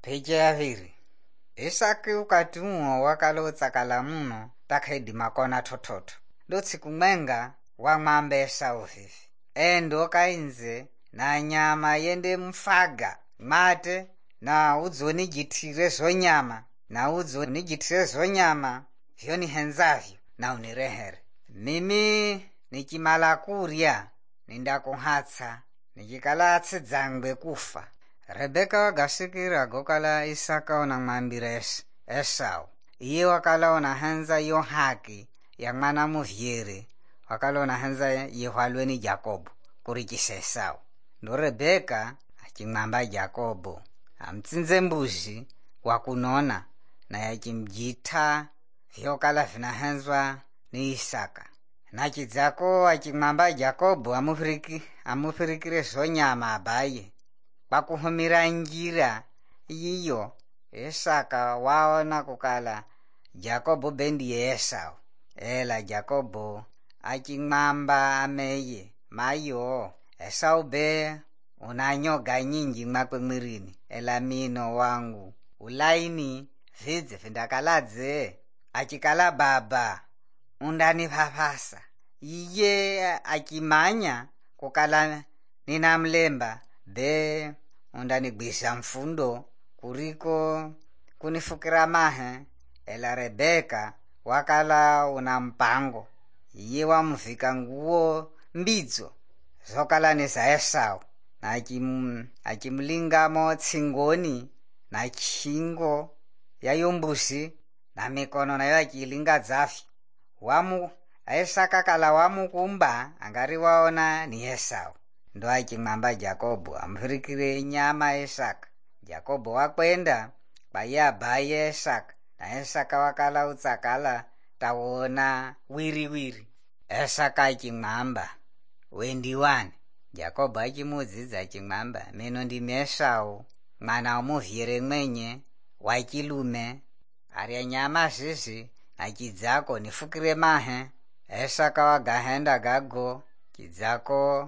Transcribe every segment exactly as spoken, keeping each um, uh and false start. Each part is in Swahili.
Peche ya viri. Isaka ukati uo wakalotsakala muno takhaidi makona thothotho. Ndotsi kumwenga wang'ambe Esau vivi. Endo kainze na nyama yende mfaga mate na udzo nijitire zonyama na udzo nijitire zonyama vyoni henzavyo na unirehere. Mimi nikimala kurya nindakuhatsa nikikala tsidzangwe kufa. Rebeka wagasikira gokala Isaka onang'ambira Esau. Iye wakala onahenza yo haki ya mwana muvyere wakala onahenza yehwalwe ni Jakobo kurikisa Esau. Ndo Rebeka akimwamba Jakobo amtsinze mbuzi wakunona na yakimjita vyokala vinahenzwa ni Isaka. Nachidzako akimwamba Jakobo amufiriki amufirikire zonyama abaye. Pakuhumira njira iyo Isaka waona kukala Jakobo bendi Esau. Ela Jakobo akimwamba ameye mayo Esau be unanyoga nyingi mwakwe mwirini. Ela mino wangu ulaini vidze vindakaladze. Akikala baba undani papasa. Iye akimanya kukala ninamlemba be undani gwisa mfundo kuriko kunifukira mahe. Ela Rebeka wakala una mpango. Iye wamufika nguo mbidzo zokala nisa Esau na akim, akimlingamo tsingoni na chingo ya yombusi na mikono na yakilinga zafi. Wamu Isaka kala wamu kumba angari waona ni Esau. Ndo akimwamba Jakobo amfirikire nyama Isaka. Jakobo wakwenda baya baye Isaka na Isaka wakala utsakala tawona wiri wiri. Isaka akimwamba wendi wani. Jakobo akimudzidza akimwamba mino ndimi Esau mwana wamuvyere mwenye wakilume. Arya nyama zizi na chidzako nifukire mahe. Isaka wagahenda gago chidzako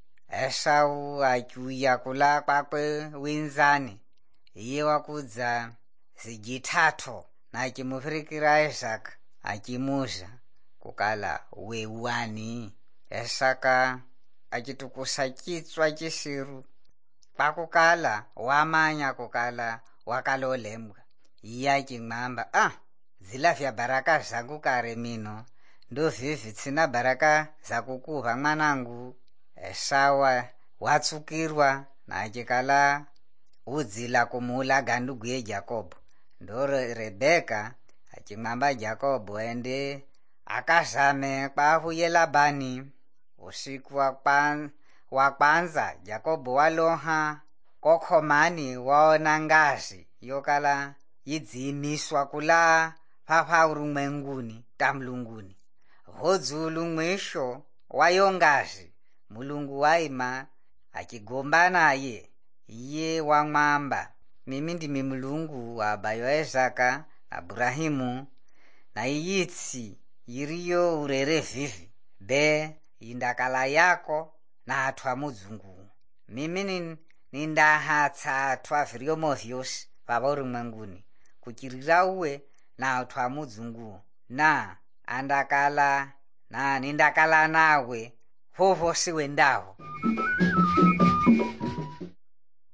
Esau achuya kula kwakwe winzani. Iye wakudza zijithatho na akimufirikira Isaka akimuza kukala wewani. Isaka akitukusa chitswa chisiru pakukala wamanya kukala wakalolembwa. Iye akimwamba ah zila vya baraka zangu kare mino ndo vivi tsina baraka zakukuva mwanangu. Esau watsukirwa na akikala udzila kumula gandugu ye Jakobo. Ndo Rebeka akimwamba Jakobo ende akazame kwahuye Labani. Usiku wa kwanza Jakobo waloha kokhomani waona ngazi yokala yidzimiswa kula papa urumwenguni tamlunguni. Hodzulu mwisho wayo ngazi Mulungu waima akigomba naye. Iye wamwamba mimi ndimi Mulungu wa abayo Isaka Abrahimu na iyitsi yiriyo urere vivi be indakala yako na atwa mudzungu. Mimi nindahatsa atwa viryomo vyose papa urumwenguni kuchirira uwe na atwa mudzungu na andakala na nindakala nawe hoho siwe ndaho.